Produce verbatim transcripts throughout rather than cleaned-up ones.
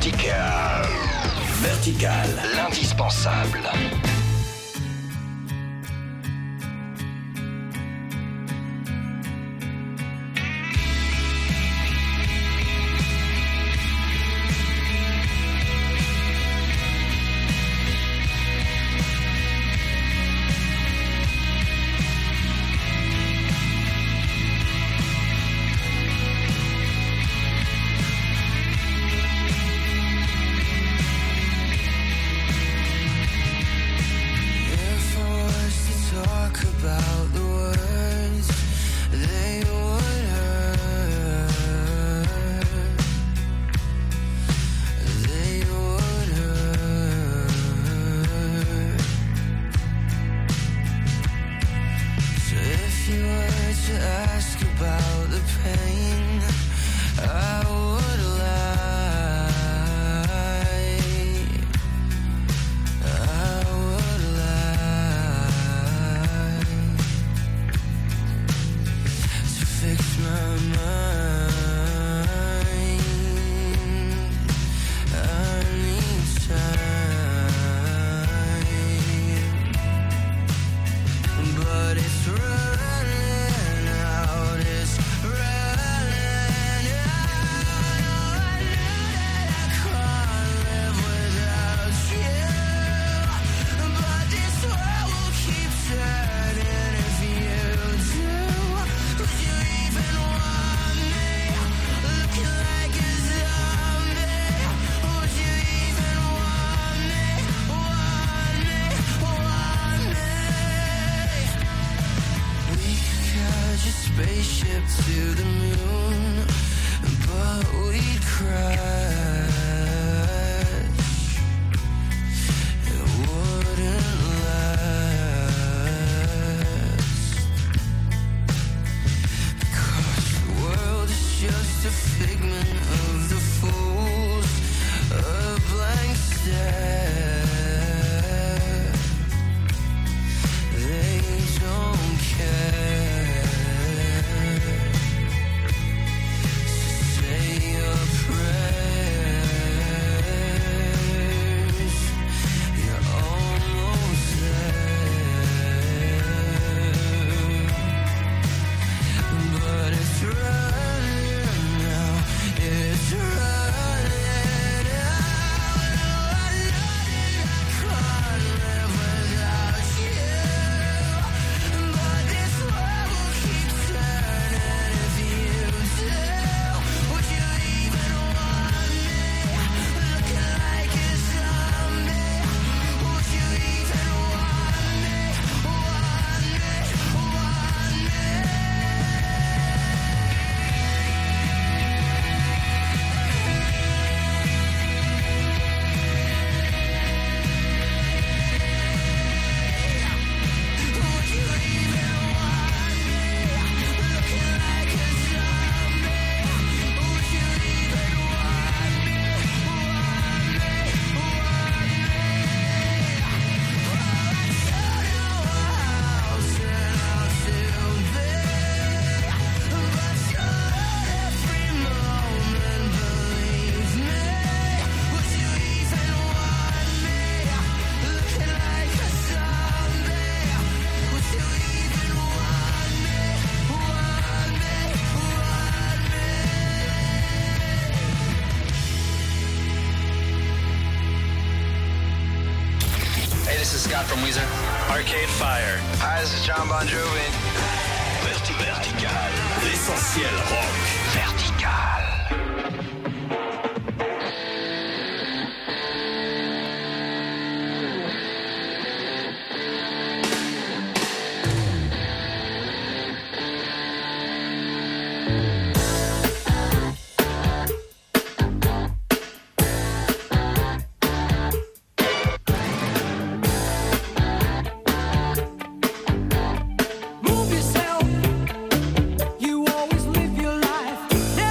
Vertical. Vertical, l'indispensable. From Weezer. Arcade Fire. Hi, this is John Bon Jovi. Verti- Vertical. L'essentiel rock. Vertical. Move yourself. You always live your life.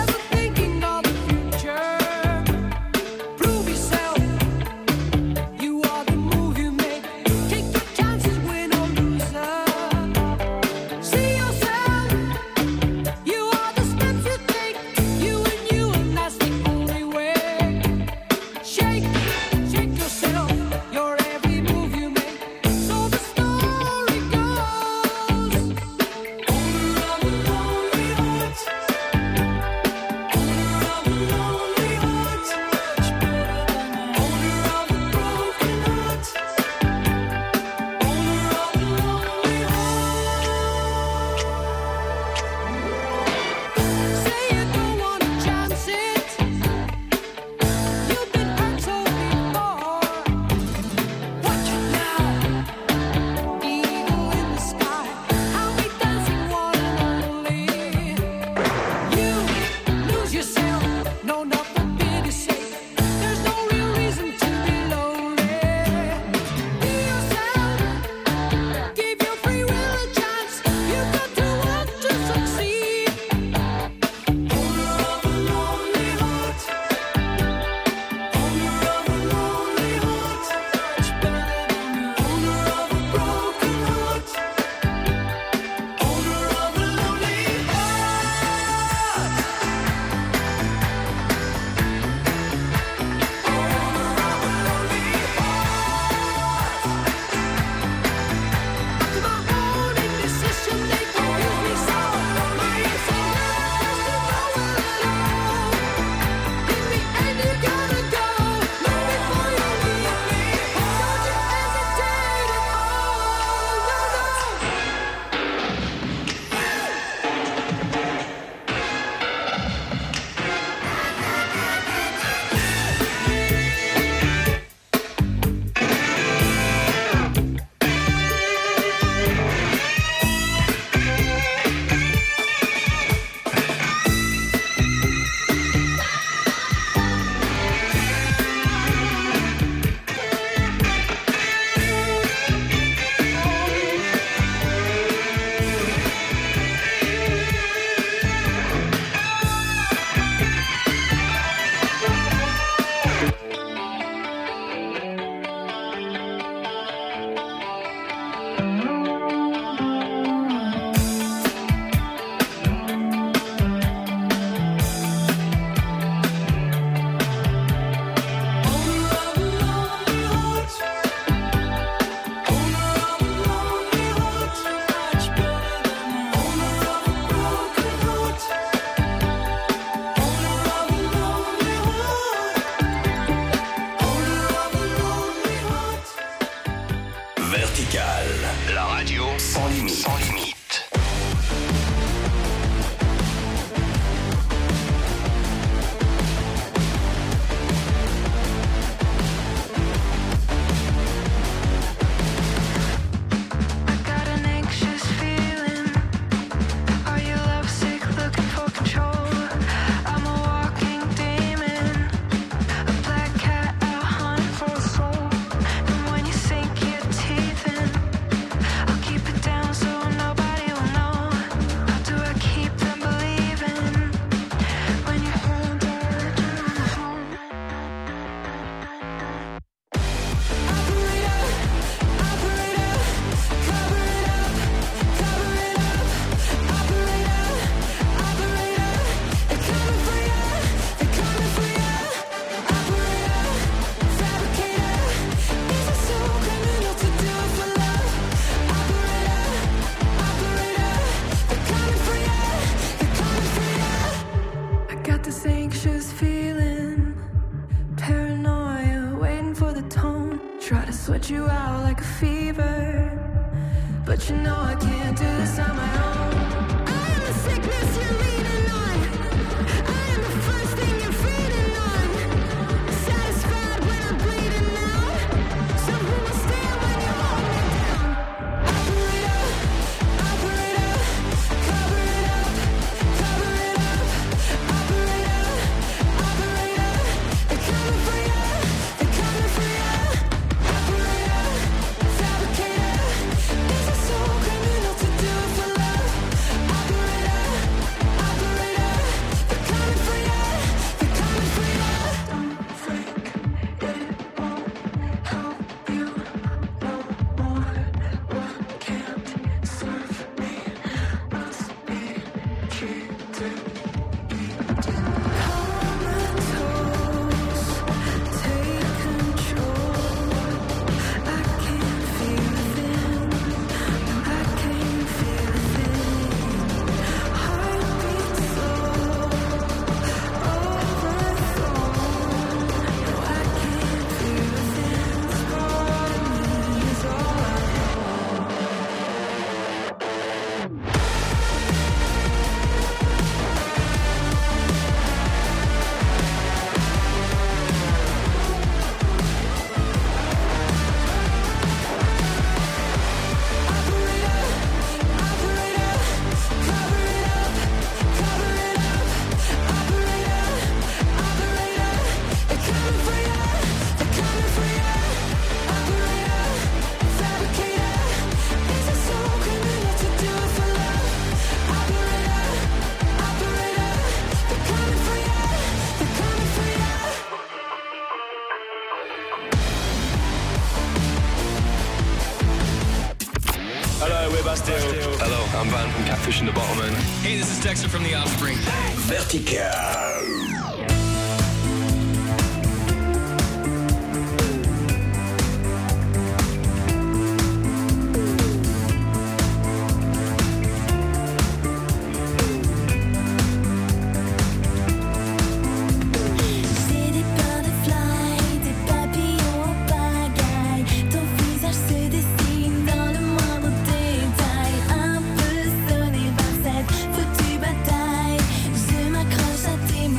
Vertical. La radio sans limite. Sans limite. Hello, I'm Van from Catfish and the Bottlemen. Hey, this is Dexter from The Offspring. Vertical. Foutue bataille, je m'accroche à tes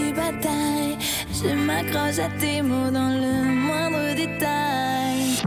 des batailles. Je m'accroche à tes mots dans le moindre détail.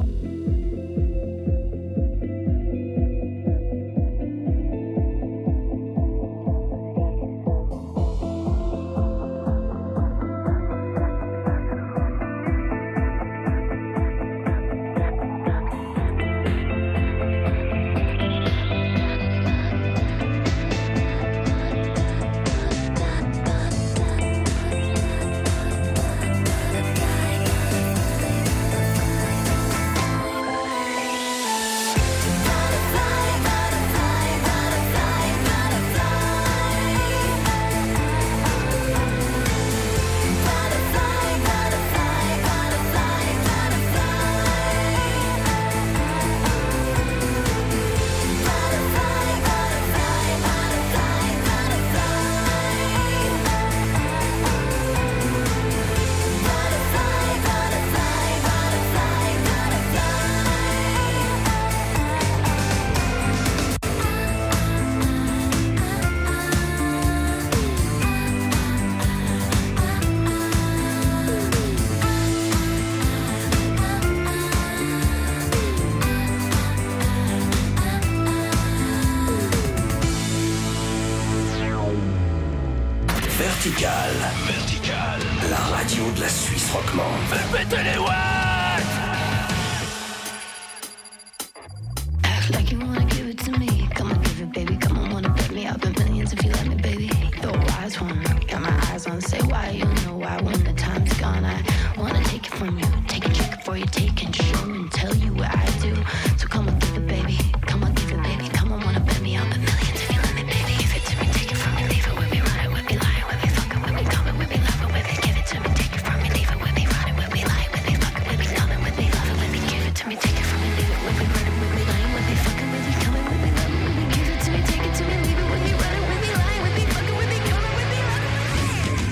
Vertical. Vertical. La radio de la Suisse romande. Fais péter les watts! Act like you wanna give it to me. Come on, give it, baby. Come on, wanna bet me. I'll bet millions if you let me, baby. You're a wise one. Got my eyes on. Say why, you know why. When the time's gone, I wanna take it from you. Take a trick before you take and show and tell you what I do. So come on, give it, baby. Come on, give it, baby. Come on, wanna bet me. I'll bet millions if you let me, baby. Give it to me, take it from me, leave it with me, run it with me, lie with me, fucking with me, coming with me, loving with me. Give it to me, take it from me, leave it with me, run it with me, lie with me, fucking with me, coming with me, loving with me. Give it to me, take it from me, leave it with me, run it with me, lying with me, fucking with me, coming with me, loving with me. Give it to me, take it to me, leave it with me, run it with me, lying with me, fucking with me, coming with me, loving with me.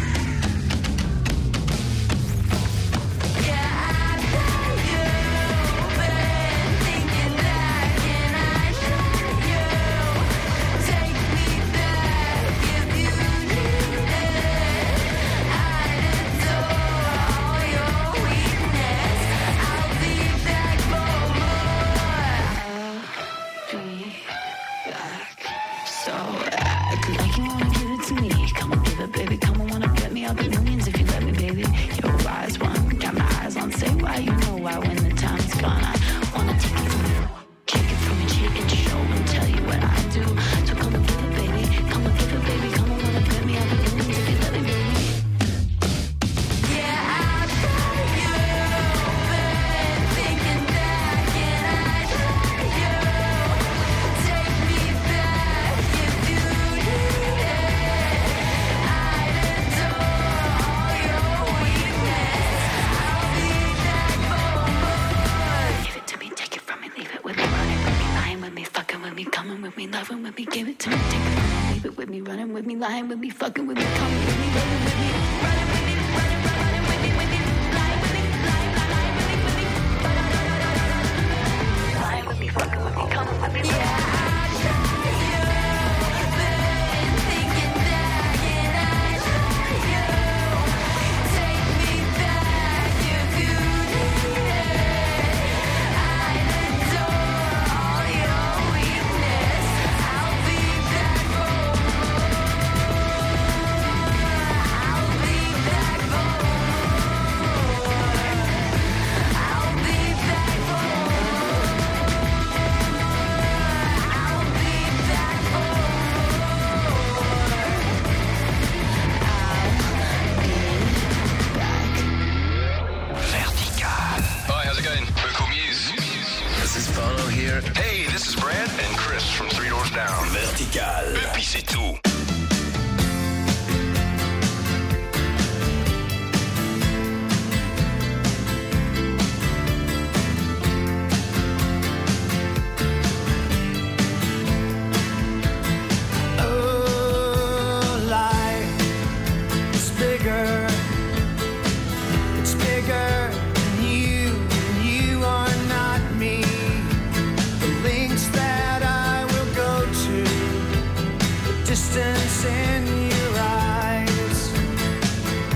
Lying with me, fucking with me, coming with me, running with me, running with me, running, running with me, with me, lying with me, lying, lying with me, with me, lying with me, fucking with me, coming with me. Yeah, I try you, been thinking that, and I try you, take me back if you need it. I adore all your weakness. I'll be back for here. Hey, this is Brad and Chris from Three Doors Down. Vertical. Et puis c'est tout. Distance in your eyes.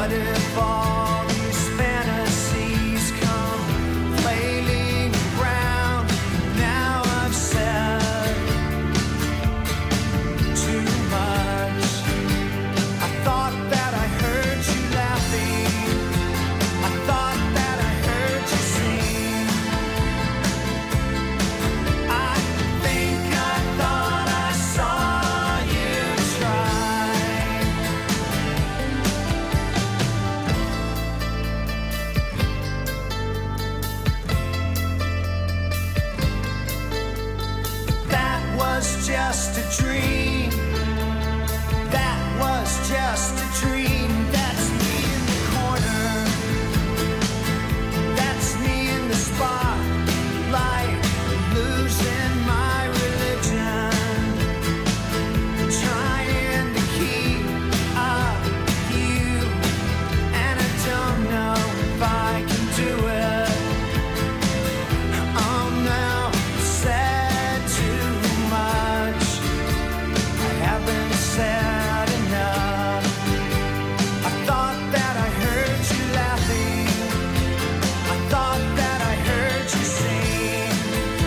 What if all these fantasies come flailing around? Now I've said too much. I thought that I heard you laughing. I thought that I heard you sing. I think I thought I saw you try. That was just a dream. That was just a dream. That's me in the corner. That's me in the spotlight, losing my religion, trying to keep up with you, and I don't know if I can do it. Oh no, I've said too much. I haven't said enough. I thought that I heard you laughing. I thought that I heard you sing.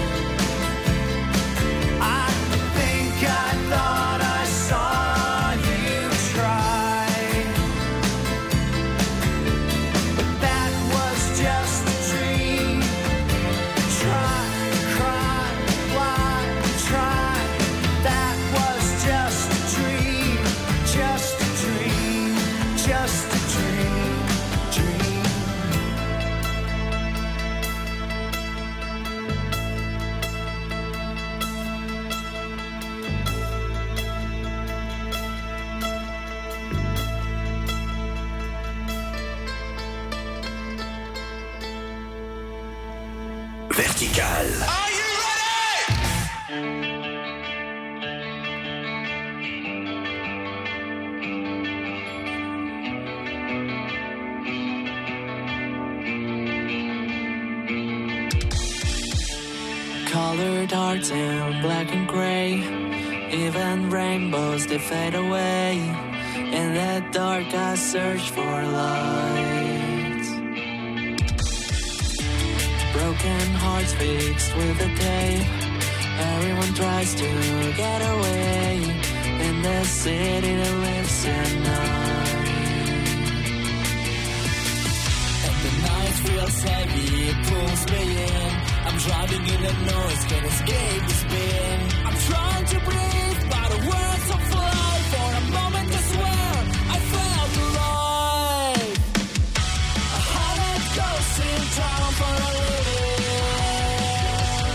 I think I thought I saw you try. But that was just a dream. Try, cry, why, try. That was just a dream. Just a dream. Just a dream. Dream. Vertical. Are you ready? Colored hearts in black and gray, even rainbows they fade away. In the dark I search for light. Broken hearts fixed with the day. Everyone tries to get away in the city that lives at night. And the night feels heavy, it pulls me in. I'm driving in the noise, can't escape the spin. I'm trying to breathe, but the words don't fly. For a moment I swear I felt alive. A hundred ghosts in town for a living,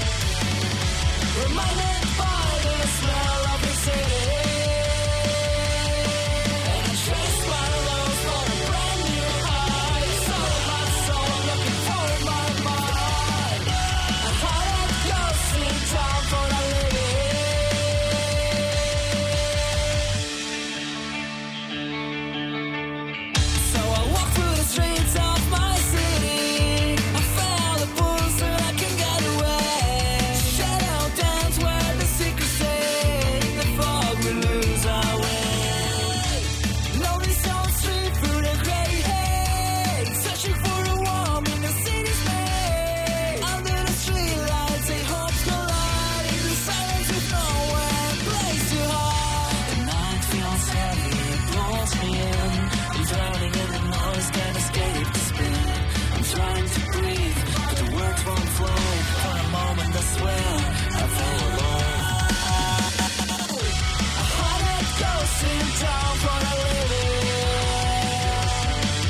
reminded by the smell of the city. And I chase my lows for a brand new high. Sold my soul, looking for my mind. A hundred ghosts in town for a living. So I walk through the streets of my city. I felt a pulse that I can get away. Shadow dance where the secrets stay. The fog will lose our way. Lonely soul street through the gray haze. Searching for a warm in the city's maze. Under the streetlights, they hopes collide. In the silence with nowhere, place to hide. The night feels heavy, it pulls me in. I'm drowning in the noise, can't escape the spin. I'm trying to breathe, but the words won't flow. For a moment I swear I fell alone. A hundred ghosts in town for a living,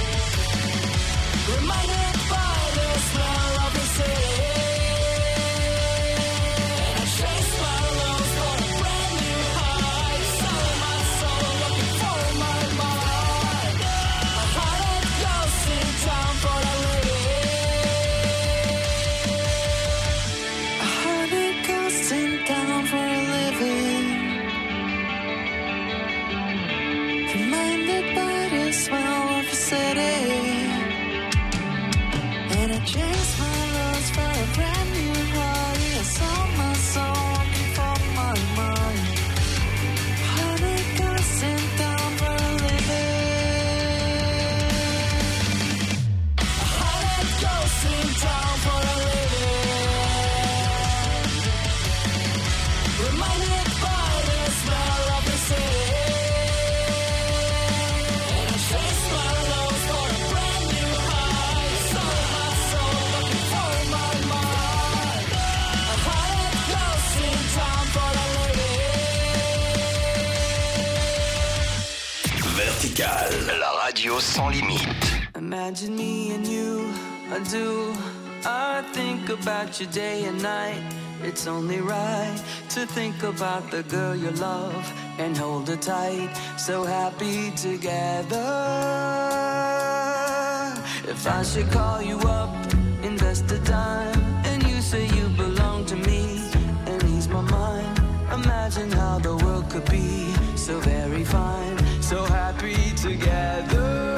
reminded by the smell of the city. And I chase my lows for a brand new high. Selling my soul, looking for my mind. A hundred ghosts in town for a living. A hundred ghosts in town for a living. radio sans limite. Imagine me and you, I do. I think about you day and night. It's only right to think about the girl you love and hold her tight. So happy together. If I should call you up, invest a dime, and you say you belong to me and ease my mind. Imagine how the world could be so very fine, so happy together.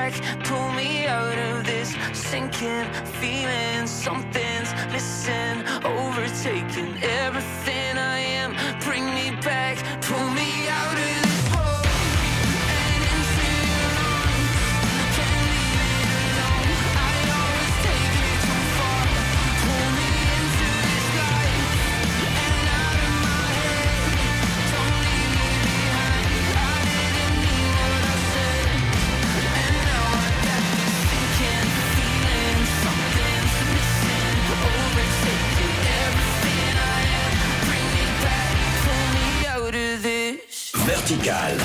back, pull me out of this sinking feeling. Something's missing, overtaking everything I am. Bring me back, pull me out of this hole and into your arms. Can't leave it alone, I always take it too far. Pull me into this life and out of my head. Don't leave me behind, I didn't mean what I said. And now I got this sinking feeling. Something's missing, overtaking everything I am. Bring me back, pull me out of this. Vertical.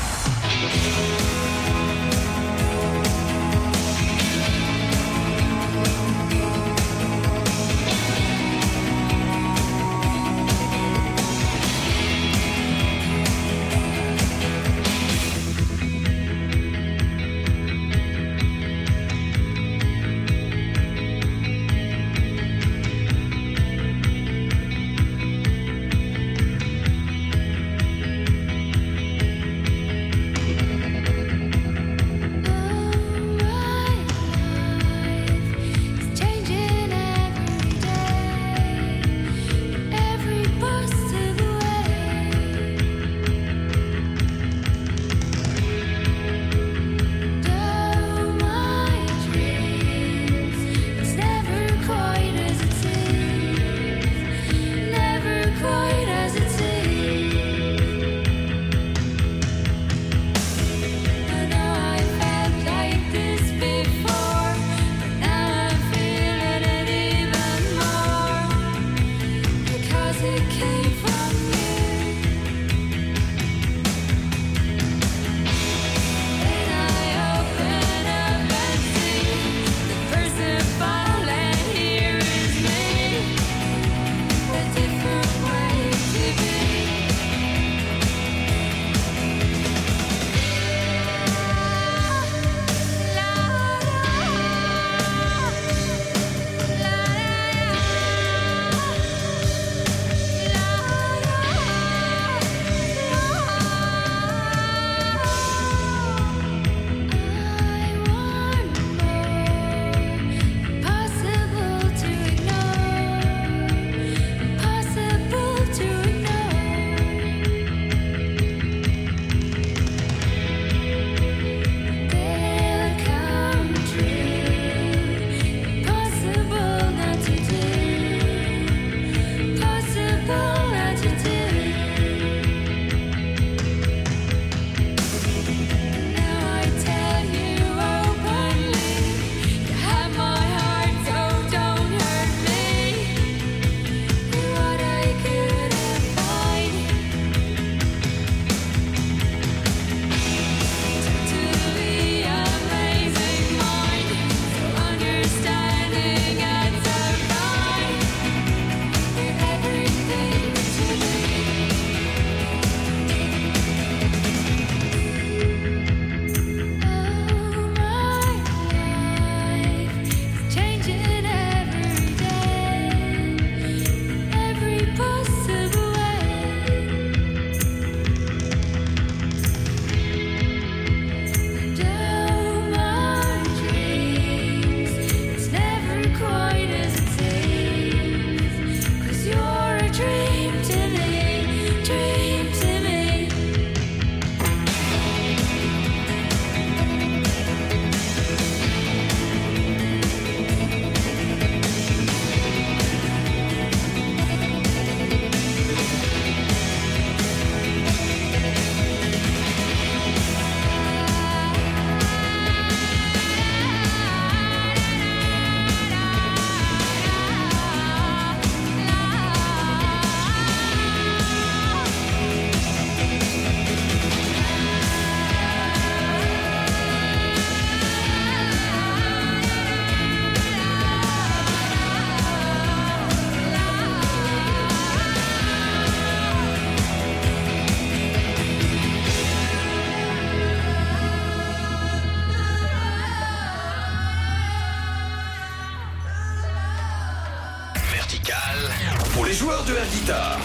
Pour les joueurs de air guitare,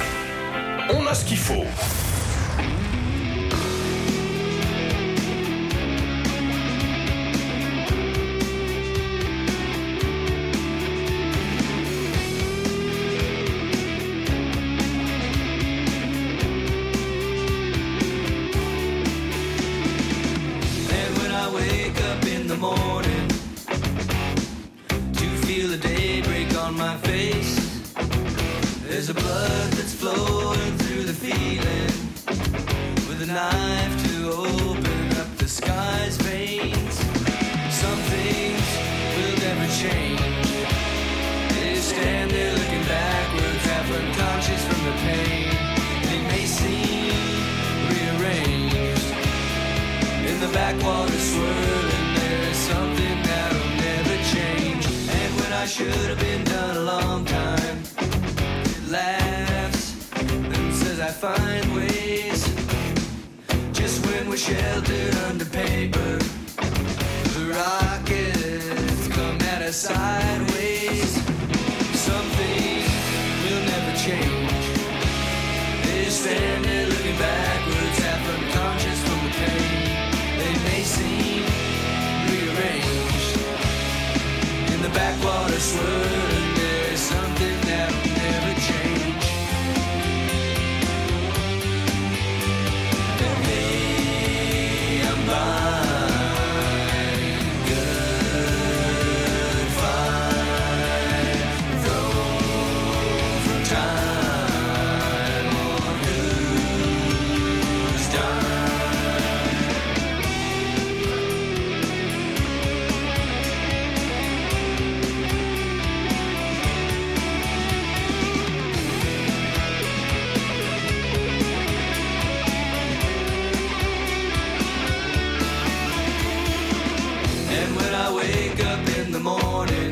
on a ce qu'il faut. morning to feel the daybreak on my face. There's a blood that's flowing through the feeling, with a knife to open up the sky's veins. Some things will never change. They stand there looking backwards, half unconscious from the pain. They may seem rearranged in the backwater swirling. There's something that'll never change. And when I should have been done a long time, it laughs and says I find ways. Just when we're sheltered under paper, the rockets come at us sideways. Something will never change. They stand there looking backwards, half unconscious from the pain. They may seem rearranged in the backwater swirling. There's something that'll never change. And hey, I'm fine, good, fine, thrown from time on who's done. And when I wake up in the morning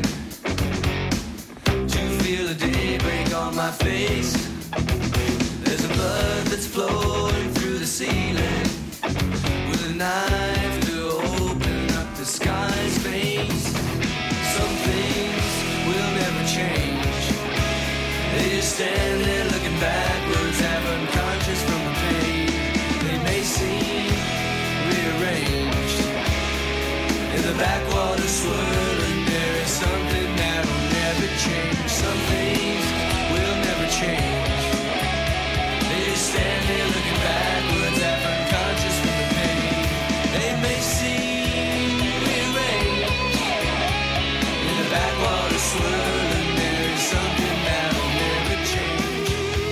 to feel the daybreak on my face, there's a blood that's flowing through the ceiling, with a knife to open up the sky's veins. Some things will never change. They just stand there looking backwards, half unconscious from the pain. They may seem rearranged in the backwater swirling. There is something that'll never change. Some things will never change. They just stand there looking backwards, half unconscious from the pain. They may seem rearranged in the backwater swirling. There is something that'll never change.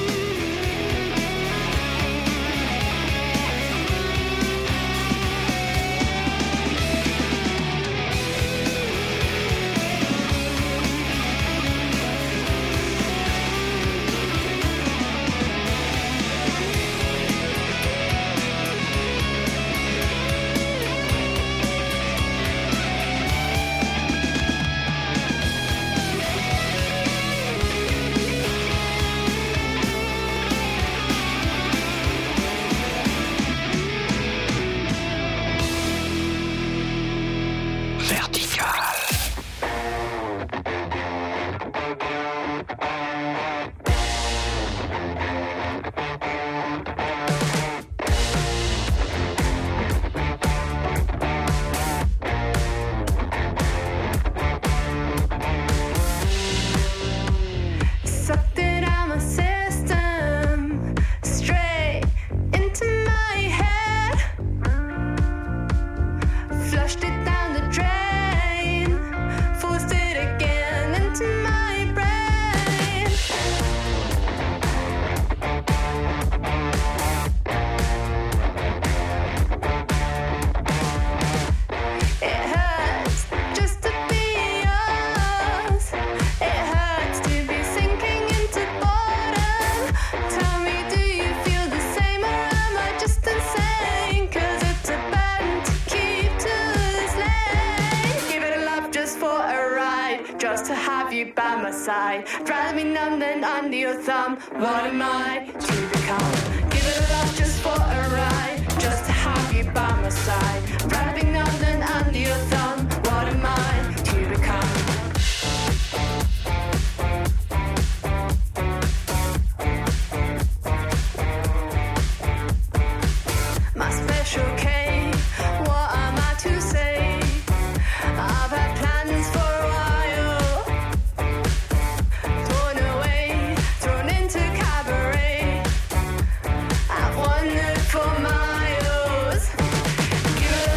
Sucked it out my system, straight into my head. Flushed it down the drain, forced it again into my brain. It hurts just to be yours. It hurts to be sinking into boredom. Tell me, do you feel the same, or am I just insane? 'Cause it's a burden to keep to this lane. Give it a love just for a ride, just to have you by my side. Rather be numb than under your thumb. What am I to become? Give it a love just for a ride, just to have you by my side. Rather be numb than under your thumb. What am I to become? My special K, what am I to say? I've had plans for a while, torn away, thrown into cabaret. I've wandered for miles. Give it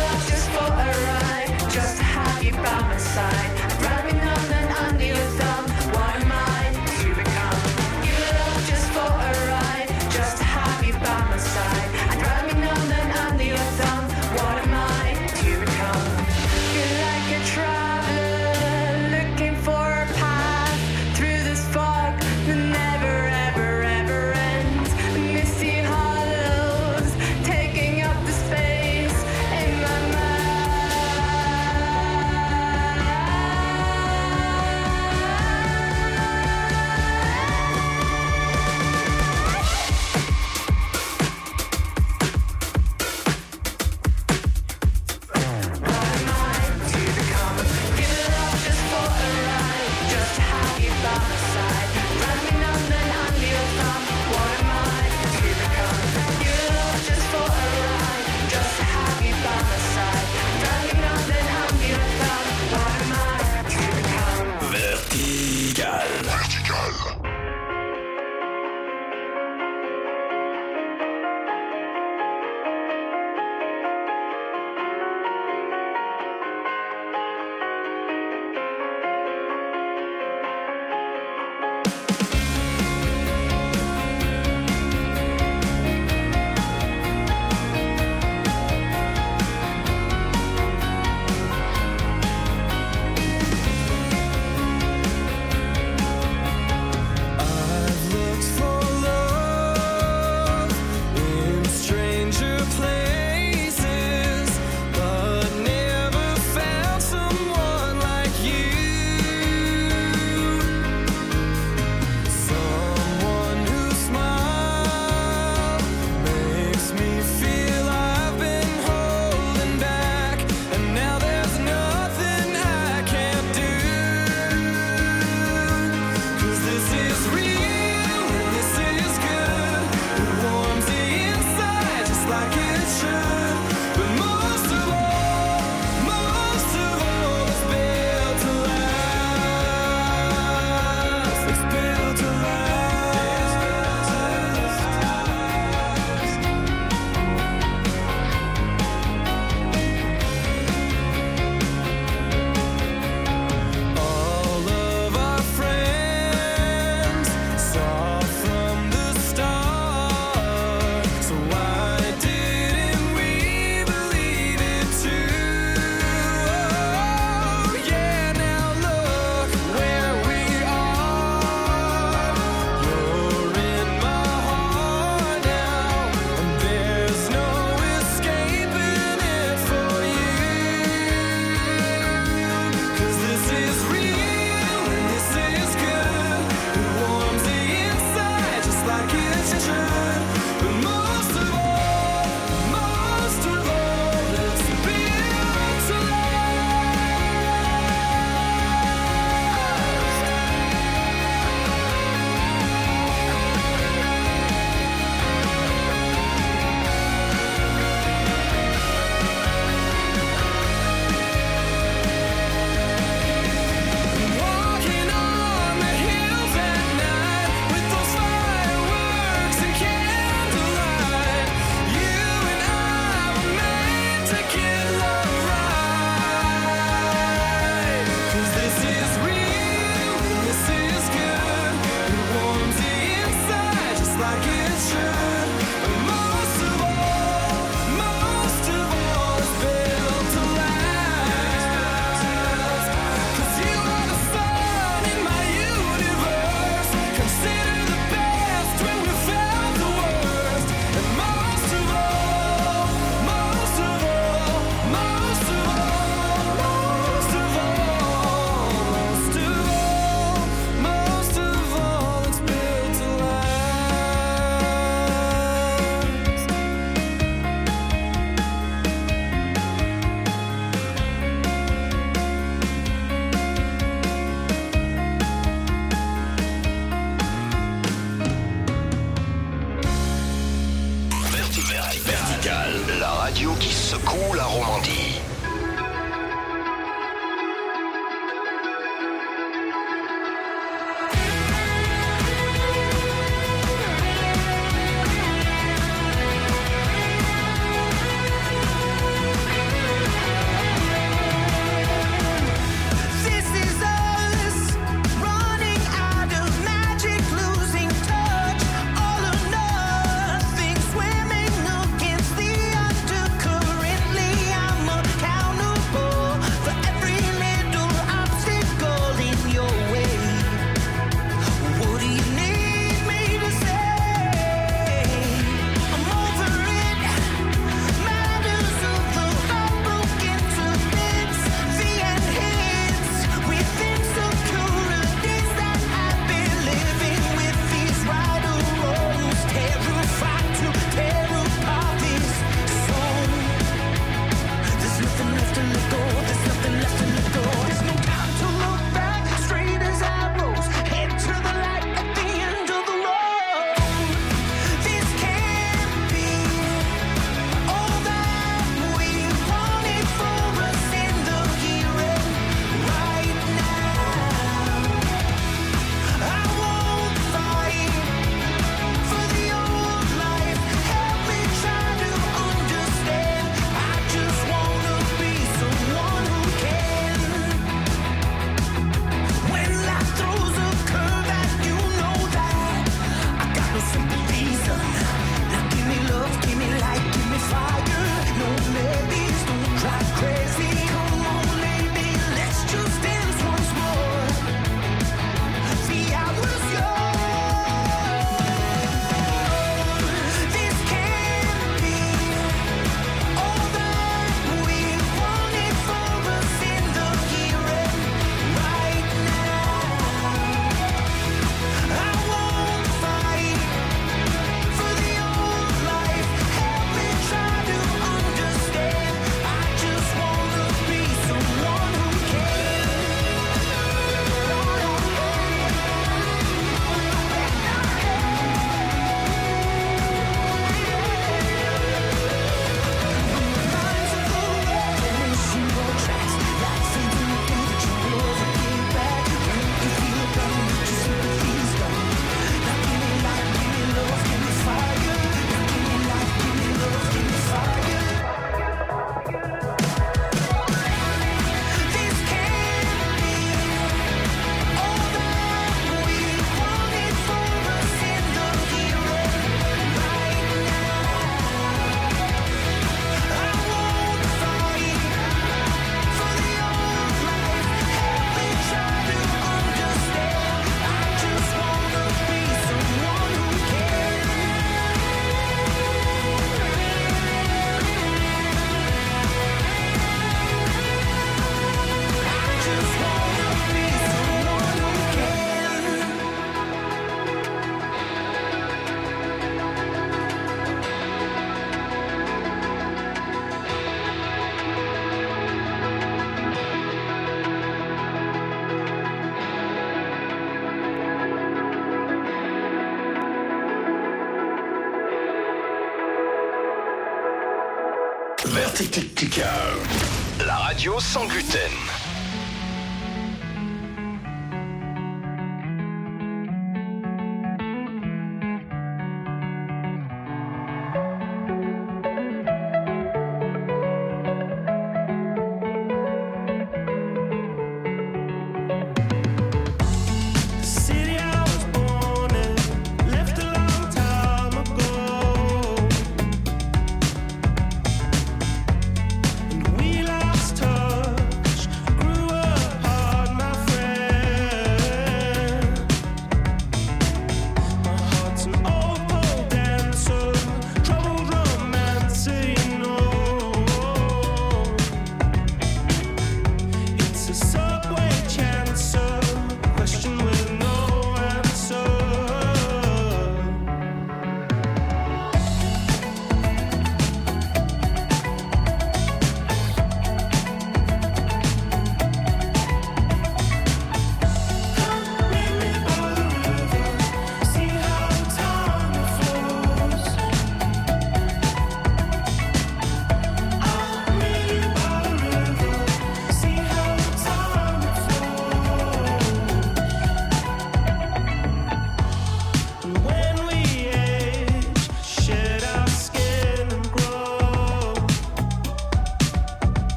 Vertical. La radio sans gluten.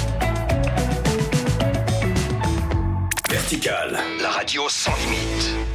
La radio sans limite.